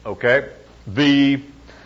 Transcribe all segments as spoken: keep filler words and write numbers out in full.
Okay? The,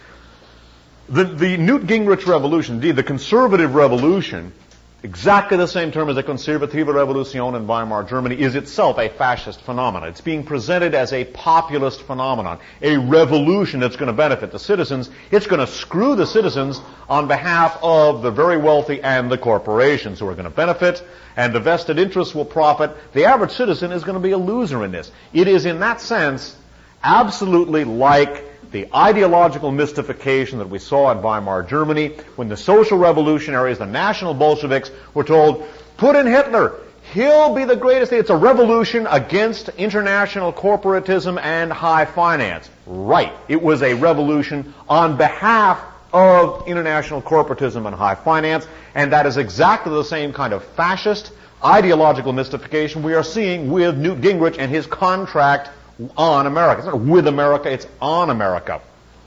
the, the Newt Gingrich revolution, indeed the conservative revolution, exactly the same term as the Conservative Revolution in Weimar Germany, is itself a fascist phenomenon. It's being presented as a populist phenomenon, a revolution that's going to benefit the citizens. It's going to screw the citizens on behalf of the very wealthy and the corporations who are going to benefit, and the vested interests will profit. The average citizen is going to be a loser in this. It is, in that sense, absolutely like the ideological mystification that we saw in Weimar Germany when the social revolutionaries, the National Bolsheviks, were told, put in Hitler. He'll be the greatest thing. It's a revolution against international corporatism and high finance. Right. It was a revolution on behalf of international corporatism and high finance, and that is exactly the same kind of fascist ideological mystification we are seeing with Newt Gingrich and his contract on America. It's not with America, it's on America.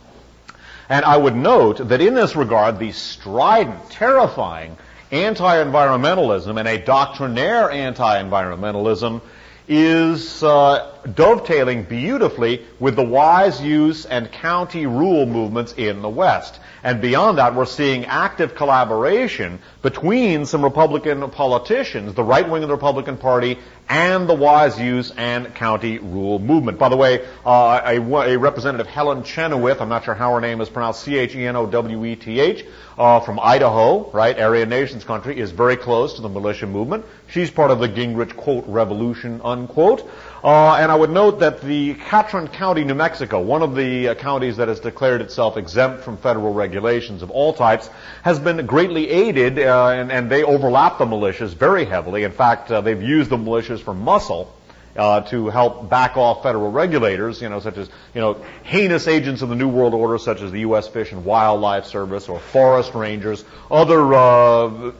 And I would note that in this regard, the strident, terrifying anti-environmentalism and a doctrinaire anti-environmentalism is uh, dovetailing beautifully with the wise use and county rule movements in the West. And beyond that, we're seeing active collaboration between some Republican politicians, the right wing of the Republican Party, and the wise use and county rule movement. By the way, uh, a, a Representative Helen Chenoweth, I'm not sure how her name is pronounced, C H E N O W E T H, uh, from Idaho, right, Aryan Nations country, is very close to the militia movement. She's part of the Gingrich, quote, revolution, unquote. Uh, and I would note that the Catron County, New Mexico, one of the uh, counties that has declared itself exempt from federal regulations of all types, has been greatly aided, uh, and, and they overlap the militias very heavily. In fact, uh, they've used the militias for muscle uh, to help back off federal regulators, you know, such as, you know, heinous agents of the New World Order, such as the U S Fish and Wildlife Service or forest rangers, other uh,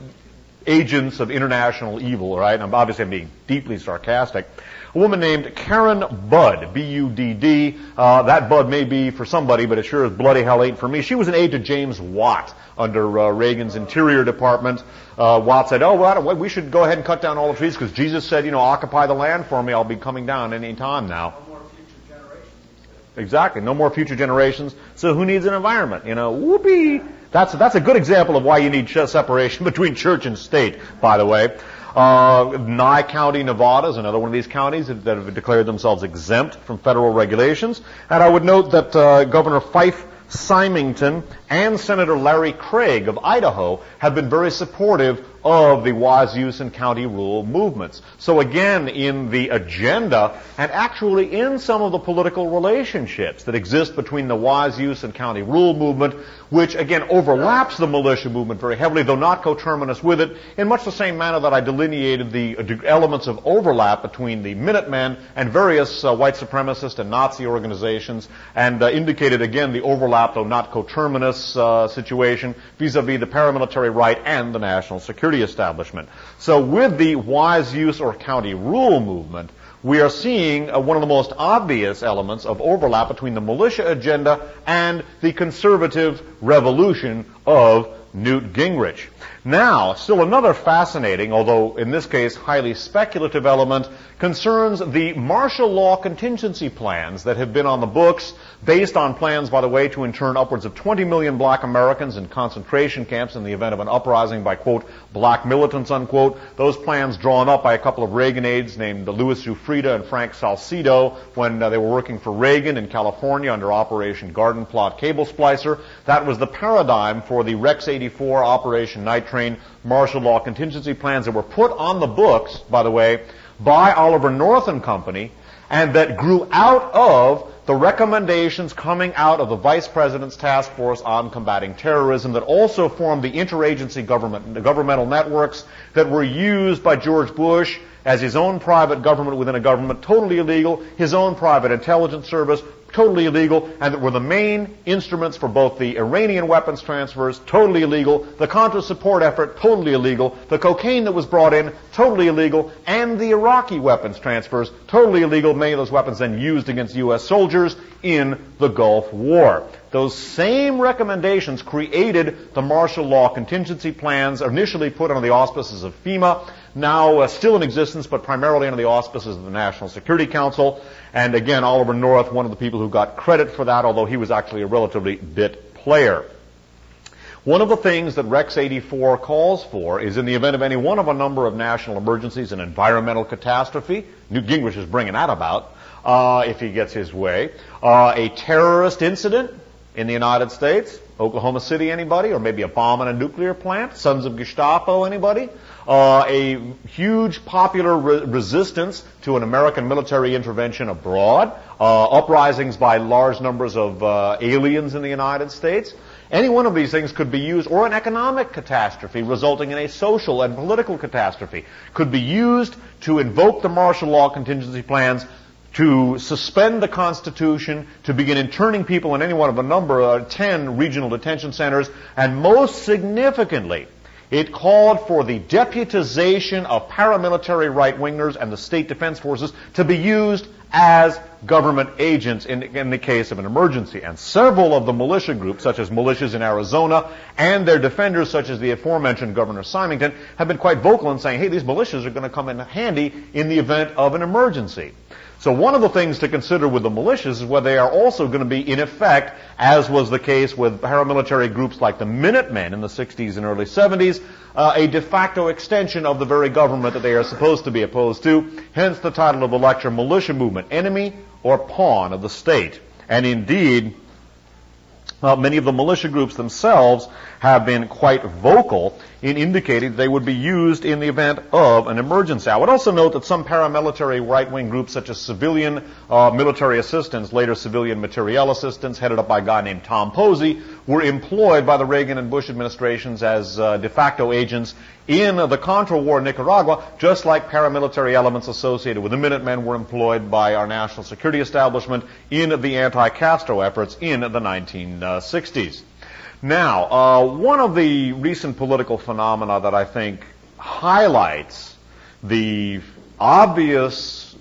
agents of international evil, right? And obviously I'm being deeply sarcastic. A woman named Karen Budd, B U D D. Uh, that Budd may be for somebody, but it sure as bloody hell ain't for me. She was an aide to James Watt under uh, Reagan's Interior Department. Uh, Watt said, oh, well, we should go ahead and cut down all the trees because Jesus said, you know, occupy the land for me. I'll be coming down any time now. No more future generations. Exactly. No more future generations. So who needs an environment? You know, whoopee. That's, that's a good example of why you need separation between church and state, by the way. Uh, Nye County, Nevada is another one of these counties that have declared themselves exempt from federal regulations. And I would note that uh, Governor Fife Symington and Senator Larry Craig of Idaho have been very supportive of the wise use and county rule movements. So again, in the agenda and actually in some of the political relationships that exist between the wise use and county rule movement, which again overlaps the militia movement very heavily, though not coterminous with it, in much the same manner that I delineated the elements of overlap between the Minutemen and various uh, white supremacist and Nazi organizations, and uh, indicated again the overlap, though not coterminous, uh, situation vis-a-vis the paramilitary right and the national security establishment. So with the wise use or county rule movement, we are seeing uh, one of the most obvious elements of overlap between the militia agenda and the conservative revolution of Newt Gingrich. Now, still another fascinating, although in this case highly speculative element, concerns the martial law contingency plans that have been on the books, based on plans, by the way, to intern upwards of twenty million black Americans in concentration camps in the event of an uprising by, quote, black militants, unquote. Those plans drawn up by a couple of Reagan aides named Louis Giuffrida and Frank Salcido when uh, they were working for Reagan in California under Operation Garden Plot Cable Splicer. That was the paradigm for the Rex eighty-four Operation Night Train martial law contingency plans that were put on the books, by the way, by Oliver North and Company, and that grew out of the recommendations coming out of the Vice President's Task Force on Combating Terrorism that also formed the interagency government, the governmental networks that were used by George Bush as his own private government within a government, totally illegal, his own private intelligence service, totally illegal, and that were the main instruments for both the Iranian weapons transfers, totally illegal, the Contra support effort, totally illegal, the cocaine that was brought in, totally illegal, and the Iraqi weapons transfers, totally illegal, many of those weapons then used against U S soldiers in the Gulf War. Those same recommendations created the martial law contingency plans, initially put under the auspices of FEMA, now uh, still in existence, but primarily under the auspices of the National Security Council. And again, Oliver North, one of the people who got credit for that, although he was actually a relatively bit player. One of the things that Rex eighty-four calls for is in the event of any one of a number of national emergencies, an environmental catastrophe, Newt Gingrich is bringing that about, uh, if he gets his way, uh, a terrorist incident in the United States, Oklahoma City, anybody? Or maybe a bomb in a nuclear plant? Sons of Gestapo, anybody? Uh, a huge popular re- resistance to an American military intervention abroad, uh, uprisings by large numbers of uh, aliens in the United States. Any one of these things could be used, or an economic catastrophe resulting in a social and political catastrophe, could be used to invoke the martial law contingency plans, to suspend the Constitution, to begin interning people in any one of a number of ten regional detention centers, and most significantly, it called for the deputization of paramilitary right-wingers and the state defense forces to be used as government agents in, in the case of an emergency. And several of the militia groups, such as militias in Arizona, and their defenders, such as the aforementioned Governor Symington, have been quite vocal in saying, hey, these militias are going to come in handy in the event of an emergency. So one of the things to consider with the militias is whether they are also going to be in effect, as was the case with paramilitary groups like the Minutemen in the sixties and early seventies, uh, a de facto extension of the very government that they are supposed to be opposed to. Hence the title of the lecture, Militia Movement, Enemy or Pawn of the State. And indeed, Uh, many of the militia groups themselves have been quite vocal in indicating they would be used in the event of an emergency. I would also note that some paramilitary right-wing groups, such as civilian uh, military assistance, later civilian materiel assistance, headed up by a guy named Tom Posey, were employed by the Reagan and Bush administrations as uh, de facto agents in uh, the Contra War in Nicaragua, just like paramilitary elements associated with the Minutemen were employed by our national security establishment in the anti-Castro efforts in the nineteen sixties. Now, uh, one of the recent political phenomena that I think highlights the obvious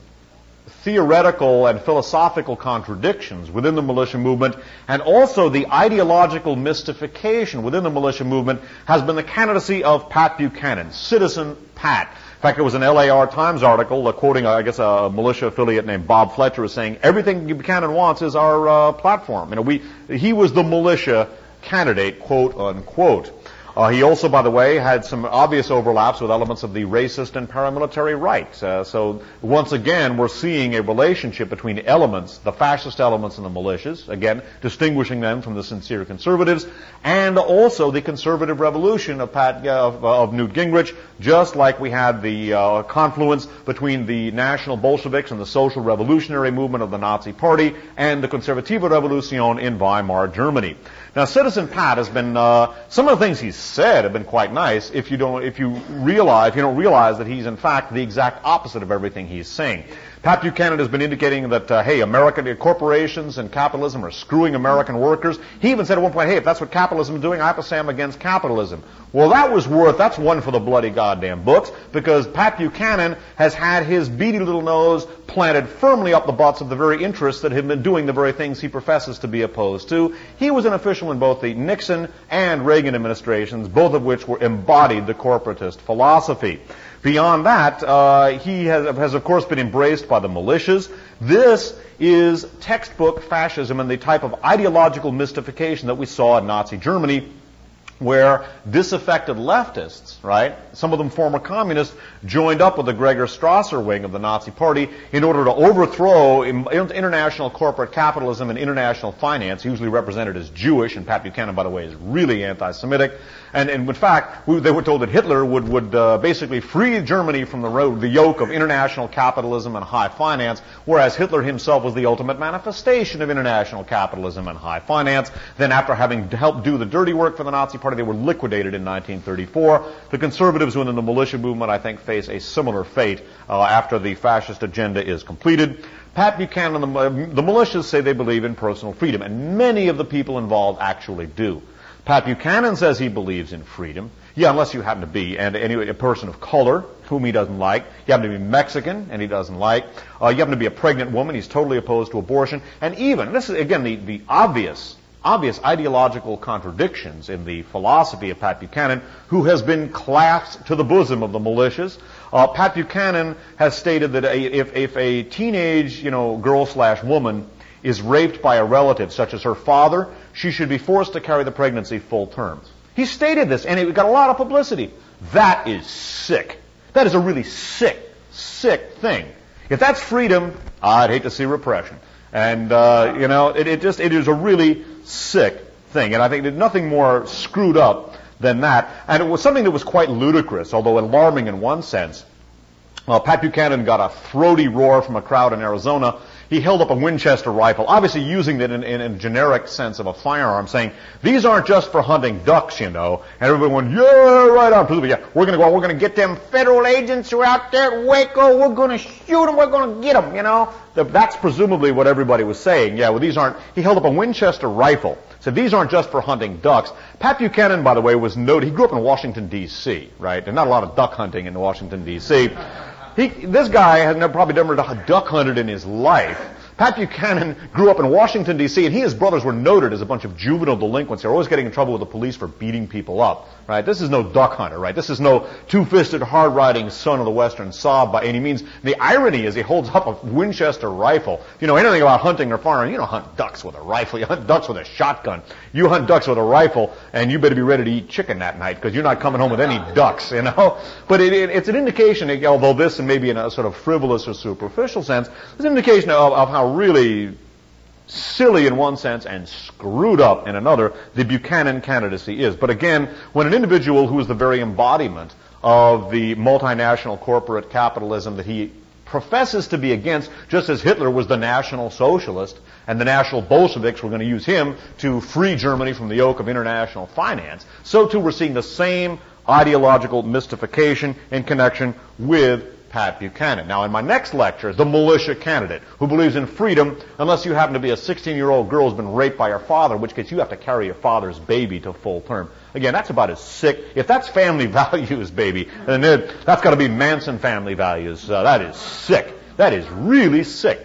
theoretical and philosophical contradictions within the militia movement, and also the ideological mystification within the militia movement, has been the candidacy of Pat Buchanan, Citizen Pat. In fact, there was an L A R Times article uh, quoting, uh, I guess, a militia affiliate named Bob Fletcher, was saying everything Buchanan wants is our uh, platform. You know, we he was the militia candidate, quote unquote. Uh, he also, by the way, had some obvious overlaps with elements of the racist and paramilitary right. Uh, so once again, we're seeing a relationship between elements, the fascist elements and the militias, again, distinguishing them from the sincere conservatives, and also the conservative revolution of, Pat, uh, of, uh, of Newt Gingrich, just like we had the uh, confluence between the National Bolsheviks and the social revolutionary movement of the Nazi Party and the Conservative Revolution in Weimar, Germany. Now, Citizen Pat has been, uh, some of the things he's said have been quite nice if you don't, if you realize, if you don't realize that he's in fact the exact opposite of everything he's saying. Pat Buchanan has been indicating that, uh, hey, American corporations and capitalism are screwing American workers. He even said at one point, hey, if that's what capitalism is doing, I have to say I'm against capitalism. Well, that was worth, that's one for the bloody goddamn books, because Pat Buchanan has had his beady little nose planted firmly up the butts of the very interests that have been doing the very things he professes to be opposed to. He was an official in both the Nixon and Reagan administrations, both of which were embodied the corporatist philosophy. Beyond that, uh, he has, has, of course, been embraced by the militias. This is textbook fascism and the type of ideological mystification that we saw in Nazi Germany, where disaffected leftists, right, some of them former communists, joined up with the Gregor Strasser wing of the Nazi Party in order to overthrow international corporate capitalism and international finance, usually represented as Jewish, and Pat Buchanan, by the way, is really anti-Semitic. And, and in fact, we, they were told that Hitler would, would uh, basically free Germany from the, road, the yoke of international capitalism and high finance, whereas Hitler himself was the ultimate manifestation of international capitalism and high finance. Then after having helped do the dirty work for the Nazi Party, they were liquidated in nineteen thirty-four. The conservatives within the militia movement, I think, face a similar fate uh, after the fascist agenda is completed. Pat Buchanan and the, the militias say they believe in personal freedom, and many of the people involved actually do. Pat Buchanan says he believes in freedom. Yeah, unless you happen to be, and anyway, a person of color, whom he doesn't like. You happen to be Mexican, and he doesn't like. Uh, you happen to be a pregnant woman, he's totally opposed to abortion. And even, this is, again, the, the obvious, obvious ideological contradictions in the philosophy of Pat Buchanan, who has been clasped to the bosom of the militias. Uh, Pat Buchanan has stated that a, if, if a teenage, you know, girl slash woman is raped by a relative, such as her father, she should be forced to carry the pregnancy full term. He stated this, and it got a lot of publicity. That is sick. That is a really sick, sick thing. If that's freedom, I'd hate to see repression. And, uh, you know, it, it just, it is a really sick thing. And I think there's nothing more screwed up than that. And it was something that was quite ludicrous, although alarming in one sense. Uh, Pat Buchanan got a throaty roar from a crowd in Arizona. He held up a Winchester rifle, obviously using it in, in, in a generic sense of a firearm, saying, these aren't just for hunting ducks, you know. And everyone went, yeah, right on. Yeah, we're going to go out, we're going to get them federal agents who are out there at Waco, we're going to shoot them, we're going to get them, you know. That's presumably what everybody was saying. Yeah, well, these aren't, he held up a Winchester rifle, said these aren't just for hunting ducks. Pat Buchanan, by the way, was noted, he grew up in Washington, D C, right? There's not a lot of duck hunting in Washington, D C He, this guy has never, probably never duck hunted in his life. Pat Buchanan grew up in Washington, D C, and he and his brothers were noted as a bunch of juvenile delinquents. They were always getting in trouble with the police for beating people up, right? This is no duck hunter, right? This is no two-fisted, hard-riding son of the Western Sob by any means. The irony is he holds up a Winchester rifle. If you know anything about hunting or farming, you don't hunt ducks with a rifle. You hunt ducks with a shotgun. You hunt ducks with a rifle, and you better be ready to eat chicken that night because you're not coming home with any ducks, you know? But it, it, it's an indication, although this, and maybe in a sort of frivolous or superficial sense, it's an indication of, of how really silly in one sense and screwed up in another the Buchanan candidacy is. But again, when an individual who is the very embodiment of the multinational corporate capitalism that he professes to be against, just as Hitler was the National Socialist and the National Bolsheviks were going to use him to free Germany from the yoke of international finance, so too we're seeing the same ideological mystification in connection with Pat Buchanan. Now, in my next lecture, the militia candidate who believes in freedom unless you happen to be a sixteen-year-old girl who's been raped by her father, in which case you have to carry your father's baby to full term. Again, that's about as sick. If that's family values, baby, then it, that's got to be Manson family values. Uh, that is sick. That is really sick.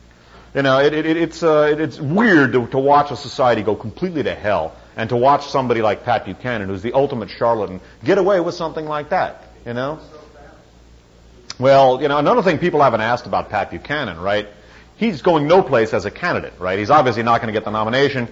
You know, it, it, it's uh, it, it's weird to, to watch a society go completely to hell and to watch somebody like Pat Buchanan, who's the ultimate charlatan, get away with something like that. You know. Well, you know, another thing people haven't asked about Pat Buchanan, right? He's going no place as a candidate, right? He's obviously not going to get the nomination.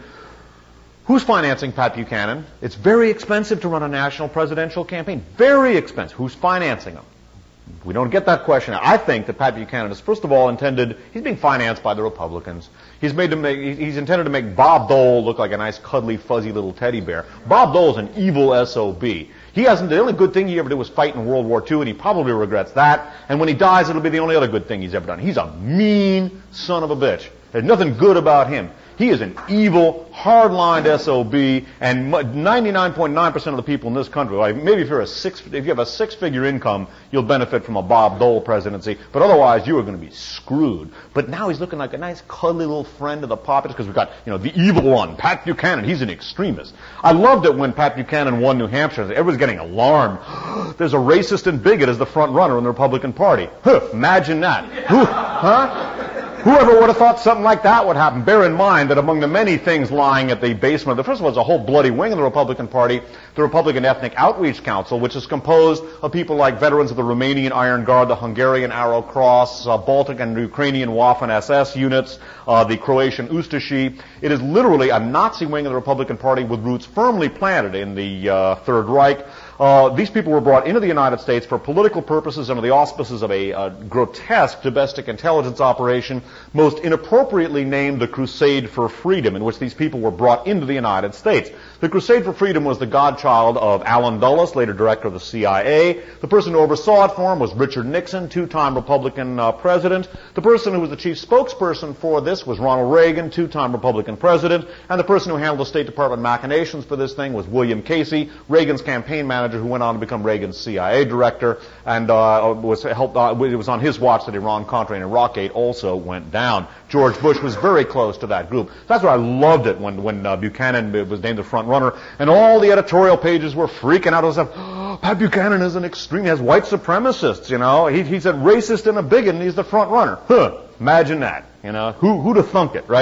Who's financing Pat Buchanan? It's very expensive to run a national presidential campaign. Very expensive. Who's financing him? We don't get that question. I think that Pat Buchanan is, first of all, intended, he's being financed by the Republicans. He's made to make, he's intended to make Bob Dole look like a nice, cuddly, fuzzy little teddy bear. Bob Dole's an evil S O B. He hasn't, the only good thing he ever did was fight in World War Two, and he probably regrets that. And when he dies, it'll be the only other good thing he's ever done. He's a mean son of a bitch. There's nothing good about him. He is an evil, hard-lined S O B, and ninety-nine point nine percent of the people in this country, like maybe if you're a six, if you have a six-figure income, you'll benefit from a Bob Dole presidency, but otherwise you are going to be screwed. But now he's looking like a nice, cuddly little friend of the populace because we've got, you know, the evil one, Pat Buchanan. He's an extremist. I loved it when Pat Buchanan won New Hampshire. Everyone's getting alarmed. There's a racist and bigot as the front runner in the Republican Party. Huh, imagine that. Who, huh? Whoever would have thought something like that would happen? Bear in mind that among the many things lying at the basement, the first of all, there's a whole bloody wing of the Republican Party, the Republican Ethnic Outreach Council, which is composed of people like veterans of the Romanian Iron Guard, the Hungarian Arrow Cross, uh, Baltic and Ukrainian Waffen S S units, uh, the Croatian Ustashi. It is literally a Nazi wing of the Republican Party with roots firmly planted in the uh, Third Reich. Uh, these people were brought into the United States for political purposes under the auspices of a uh, grotesque domestic intelligence operation, most inappropriately named the Crusade for Freedom, in which these people were brought into the United States. The Crusade for Freedom was the godchild of Allen Dulles, later director of the C I A. The person who oversaw it for him was Richard Nixon, two-time Republican uh, president. The person who was the chief spokesperson for this was Ronald Reagan, two-time Republican president. And the person who handled the State Department machinations for this thing was William Casey, Reagan's campaign manager, who went on to become Reagan's C I A director, and uh, was helped. Uh, it was on his watch that Iran-Contra and Iraqgate also went down. George Bush was very close to that group. That's why I loved it when when uh, Buchanan was named the front runner, and all the editorial pages were freaking out and stuff. Oh, Pat Buchanan is an extreme. He has white supremacists. You know, he, he's a racist and a bigot, and he's the front runner. Huh? Imagine that. You know, who who'd have thunk it, right?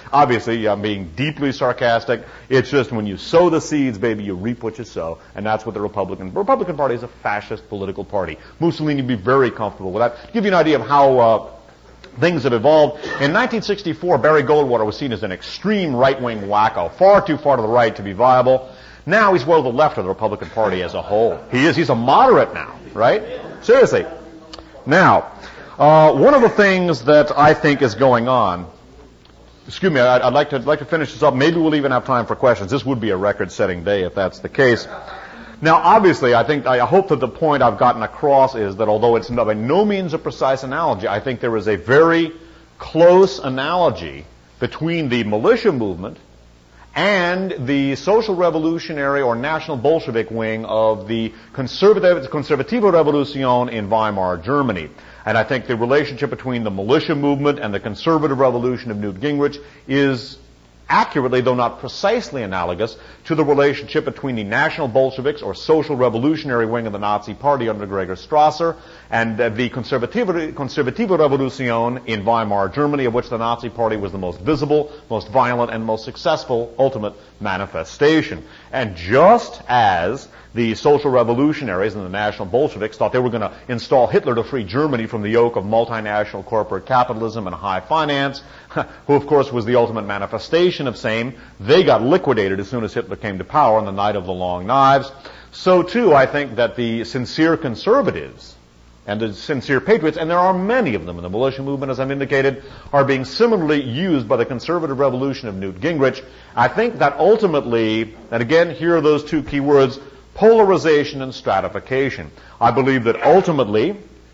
Obviously, I'm being deeply sarcastic. It's just when you sow the seeds, baby, you reap what you sow. And that's what the Republican, the Republican Party is a fascist political party. Mussolini would be very comfortable with that. To give you an idea of how uh, things have evolved, in nineteen sixty-four, Barry Goldwater was seen as an extreme right-wing wacko, far too far to the right to be viable. Now he's well to the left of the Republican Party as a whole. He is. He's a moderate now, right? Seriously. Now, uh, one of the things that I think is going on, excuse me, I'd, I'd like to I'd like to finish this up. Maybe we'll even have time for questions. This would be a record-setting day if that's the case. Now, obviously, I think I hope that the point I've gotten across is that although it's by no means a precise analogy, I think there is a very close analogy between the militia movement and the social revolutionary or national Bolshevik wing of the conservative, Conservative Revolution in Weimar Germany. And I think the relationship between the militia movement and the conservative revolution of Newt Gingrich is accurately, though not precisely analogous, to the relationship between the National Bolsheviks or social revolutionary wing of the Nazi Party under Gregor Strasser and uh, the Conservative, Conservative Revolution in Weimar Germany, of which the Nazi Party was the most visible, most violent, and most successful ultimate manifestation. And just as the social revolutionaries and the National Bolsheviks thought they were going to install Hitler to free Germany from the yoke of multinational corporate capitalism and high finance, who of course was the ultimate manifestation of same, they got liquidated as soon as Hitler came to power on the night of the Long Knives. So too, I think that the sincere conservatives and the sincere patriots, and there are many of them in the militia movement, as I've indicated, are being similarly used by the conservative revolution of Newt Gingrich. I think that ultimately, and again, here are those two key words, polarization and stratification. I believe that ultimately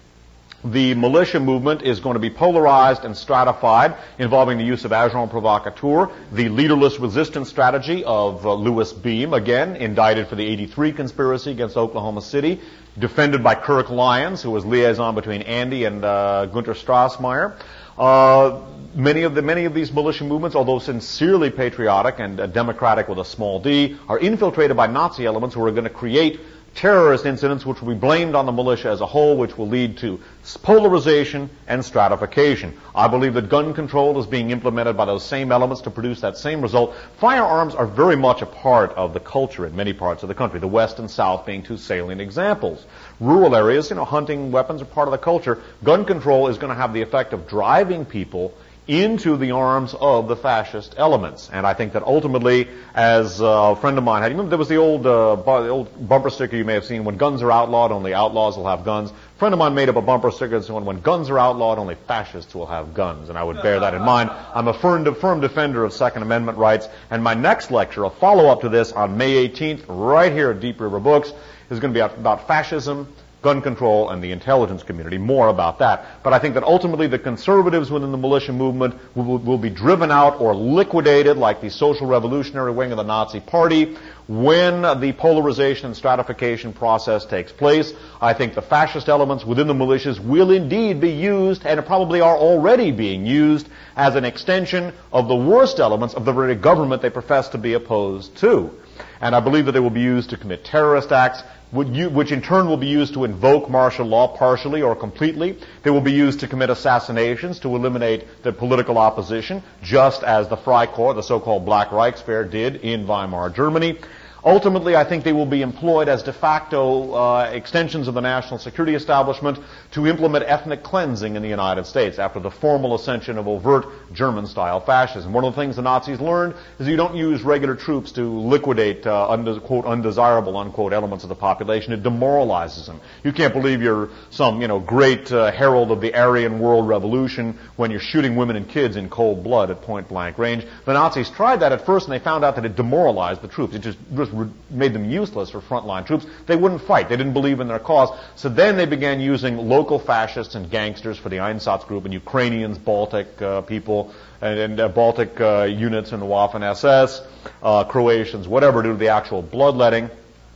the militia movement is going to be polarized and stratified, involving the use of agent provocateur, the leaderless resistance strategy of uh, Louis Beam, again indicted for the eighty-three conspiracy against Oklahoma City, defended by Kirk Lyons, who was liaison between Andy and uh, Gunter Strassmeyer. Uh, many of the many of these militia movements, although sincerely patriotic and uh, democratic with a small d, are infiltrated by Nazi elements who are going to create terrorist incidents which will be blamed on the militia as a whole, which will lead to polarization and stratification. I believe that gun control is being implemented by those same elements to produce that same result. Firearms are very much a part of the culture in many parts of the country, the West and South being two salient examples. Rural areas, you know, hunting weapons are part of the culture. Gun control is going to have the effect of driving people into the arms of the fascist elements. And I think that ultimately, as a friend of mine had, you remember there was the old, uh, bu- the old bumper sticker you may have seen, when guns are outlawed, only outlaws will have guns. A friend of mine made up a bumper sticker that said, when guns are outlawed, only fascists will have guns. And I would bear that in mind. I'm a firm, firm defender of Second Amendment rights. And my next lecture, a follow-up to this on May eighteenth, right here at Deep River Books, is going to be about fascism, gun control, and the intelligence community, more about that. But I think that ultimately the conservatives within the militia movement will, will be driven out or liquidated like the social revolutionary wing of the Nazi Party when the polarization and stratification process takes place. I think the fascist elements within the militias will indeed be used, and probably are already being used, as an extension of the worst elements of the very government they profess to be opposed to. And I believe that they will be used to commit terrorist acts, which in turn will be used to invoke martial law partially or completely. They will be used to commit assassinations to eliminate the political opposition, just as the Freikorps, the so-called Black Reichswehr, did in Weimar Germany. Ultimately, I think they will be employed as de facto uh, extensions of the national security establishment to implement ethnic cleansing in the United States after the formal ascension of overt German-style fascism. One of the things the Nazis learned is you don't use regular troops to liquidate, uh, unde- quote, undesirable, unquote, elements of the population. It demoralizes them. You can't believe you're some, you know, great uh, herald of the Aryan world revolution when you're shooting women and kids in cold blood at point-blank range. The Nazis tried that at first, and they found out that it demoralized the troops. It just, just made them useless for frontline troops. They wouldn't fight. They didn't believe in their cause. So then they began using local fascists and gangsters for the Einsatz group, and Ukrainians, Baltic uh, people, and, and uh, Baltic uh, units in the Waffen S S, uh, Croatians, whatever, to do the actual bloodletting.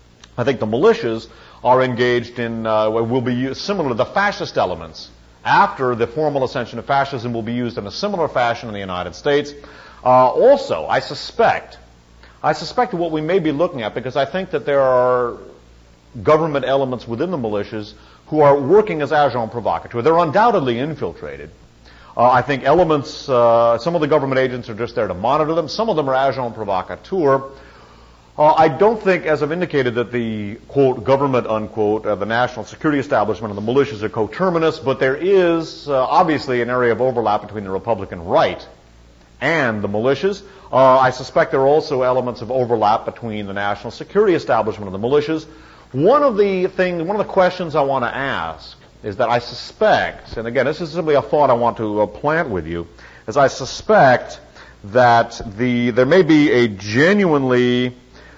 I think the militias are engaged in, uh, will be used, similar to the fascist elements. After the formal ascension of fascism will be used in a similar fashion in the United States. Uh, also, I suspect I suspect what we may be looking at, because I think that there are government elements within the militias who are working as agents provocateurs. They're undoubtedly infiltrated. Uh, I think elements, uh, some of the government agents are just there to monitor them. Some of them are agents provocateurs. Uh, I don't think, as I've indicated, that the, quote, government, unquote, uh, the national security establishment and the militias are coterminous, but there is uh, obviously an area of overlap between the Republican right and the militias. Uh, I suspect there are also elements of overlap between the national security establishment and the militias. One of the things, one of the questions I want to ask is that I suspect, and again, this is simply a thought I want to uh, plant with you, is I suspect that the there may be a genuinely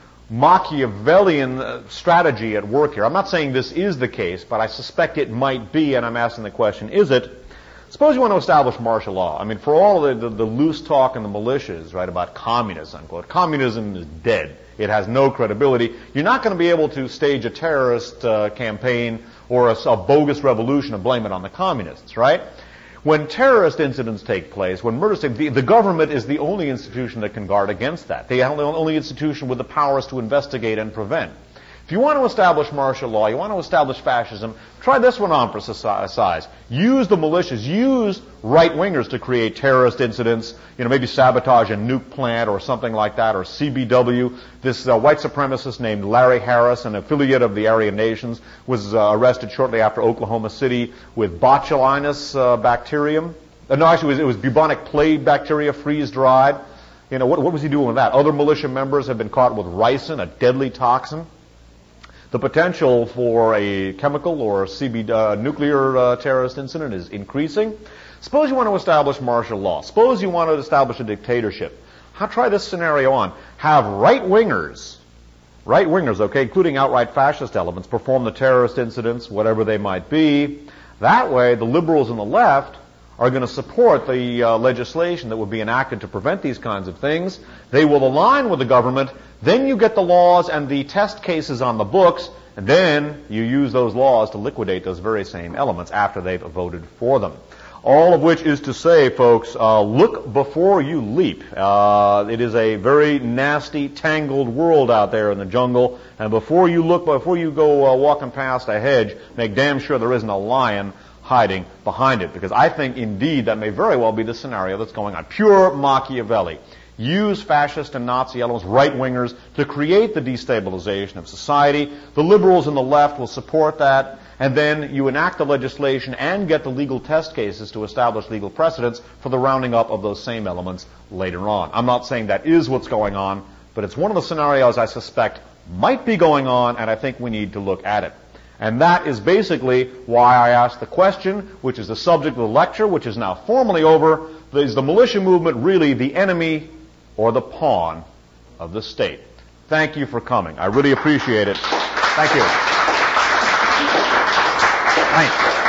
Machiavellian strategy at work here. I'm not saying this is the case, but I suspect it might be, and I'm asking the question, is it? Suppose you want to establish martial law. I mean, for all the, the, the loose talk in the militias, right, about communism, unquote, communism is dead. It has no credibility. You're not going to be able to stage a terrorist uh, campaign or a, a bogus revolution and blame it on the communists, right? When terrorist incidents take place, when murders take, the, the government is the only institution that can guard against that. The only institution with the powers to investigate and prevent. If you want to establish martial law, you want to establish fascism, try this one on for size. Use the militias, use right-wingers to create terrorist incidents, you know, maybe sabotage a nuke plant or something like that, or C B W. This uh, white supremacist named Larry Harris, an affiliate of the Aryan Nations, was uh, arrested shortly after Oklahoma City with botulinus uh, bacterium. Uh, no, actually, it was, it was bubonic plague bacteria, freeze-dried. You know, what, what was he doing with that? Other militia members have been caught with ricin, a deadly toxin. The potential for a chemical or C B, uh, nuclear uh, terrorist incident is increasing. Suppose you want to establish martial law. Suppose you want to establish a dictatorship. How, try this scenario on. Have right-wingers, right-wingers, okay, including outright fascist elements, perform the terrorist incidents, whatever they might be. That way, the liberals and the left are going to support the uh, legislation that would be enacted to prevent these kinds of things. They will align with the government. Then you get the laws and the test cases on the books, and then you use those laws to liquidate those very same elements after they've voted for them. All of which is to say, folks, uh, look before you leap. Uh, it is a very nasty, tangled world out there in the jungle, and before you look, before you go uh, walking past a hedge, make damn sure there isn't a lion hiding behind it, because I think indeed that may very well be the scenario that's going on. Pure Machiavelli. Use fascist and Nazi elements, right-wingers, to create the destabilization of society. The liberals and the left will support that, and then you enact the legislation and get the legal test cases to establish legal precedents for the rounding up of those same elements later on. I'm not saying that is what's going on, but it's one of the scenarios I suspect might be going on, and I think we need to look at it. And that is basically why I asked the question, which is the subject of the lecture, which is now formally over. Is the militia movement really the enemy or the pawn of the state? Thank you for coming. I really appreciate it. Thank you. Thanks.